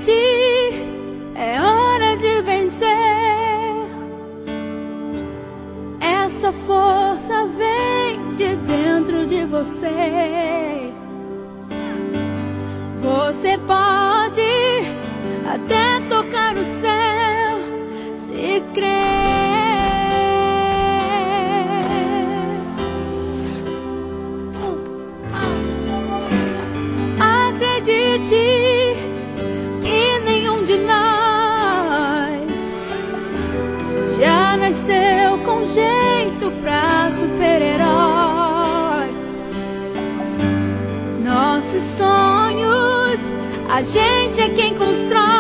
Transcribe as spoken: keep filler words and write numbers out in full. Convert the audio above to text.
Acredite, é hora de vencer. Essa força vem de dentro de você. Você pode até tocar o céu se crer. Acredite que nenhum de nós já nasceu com jeito pra super-herói. Nossos sonhos, a gente é quem constrói.